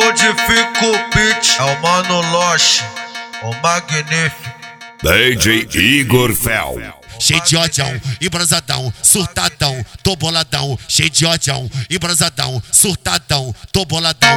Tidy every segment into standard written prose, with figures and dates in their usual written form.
modifica o beat. É o Mano Loche, o magnífico DJ Igor Fel. Cheio de odião, embrasadão, surtadão, tô boladão. Cheio de odião, embrasadão, surtadão, tô boladão.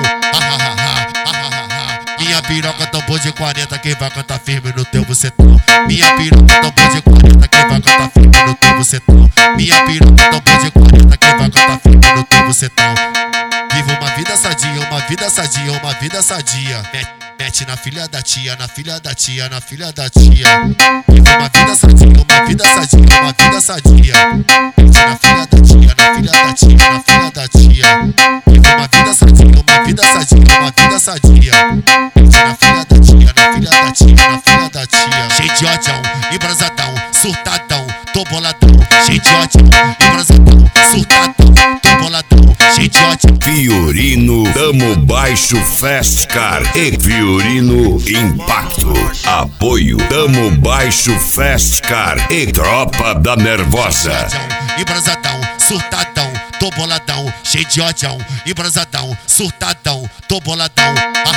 Minha piroca tambor de 40, quem vai cantar firme no teu bucetão. Minha piroca tambor de 40, quem vai cantar firme no teu bucetão. Minha piroca tambor de 40, quem vai cantar firme no teu bucetão. Viva uma vida sadia, uma vida sadia, uma vida sadia. Mete na filha da tia, na filha da tia, na filha da tia. Viva uma vida sadia, uma vida sadia, uma vida sadia. Mete na filha da tia, na filha da tia, na filha da tia. Viva uma vida sadia, uma vida sadia, uma vida sadia. Mete na filha da tia, na filha da tia, na filha da tia. Cheio de odião, embrasadão, surtadão, tô boladão. Cheio de odião, embrasadão, surtadão, tô boladão. Cheio de odião. Fiorino Tamo Baixo Fast Car e Fiorino Impacto. Apoio Tamo Baixo Fast Car e Tropa da Nervosa. Embrasadão, surtadão, tô boladão. Cheio de odião, embrasadão, surtadão, tô boladão.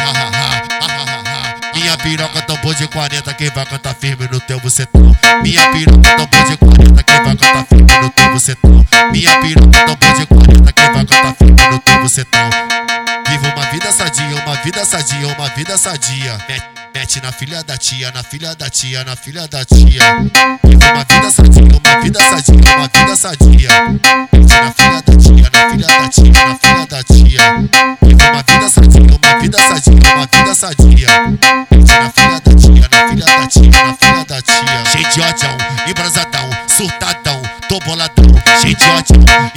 Minha piroca tambor de 40, quem vai cantar firme no teu bucetão. Minha piroca tambor de 40, quem vai cantar firme no teu bucetão. Minha piroca tambor de 40, quem vai cantar firme no teu bucetão. Viva uma vida sadia, uma vida sadia, uma vida sadia. Mete na filha da tia, na filha da tia, na filha da tia. Viva uma vida sadia, uma vida sadia, uma vida sadia. Mete na filha da tia, na filha da tia, na filha da tia. Viva uma vida sadia, uma vida sadia, uma vida sadia. Mete na filha da tia, na filha da tia, na filha da tia. Cheio de odião, embrasadão, surtadão, tô boladão. Cheio de odião,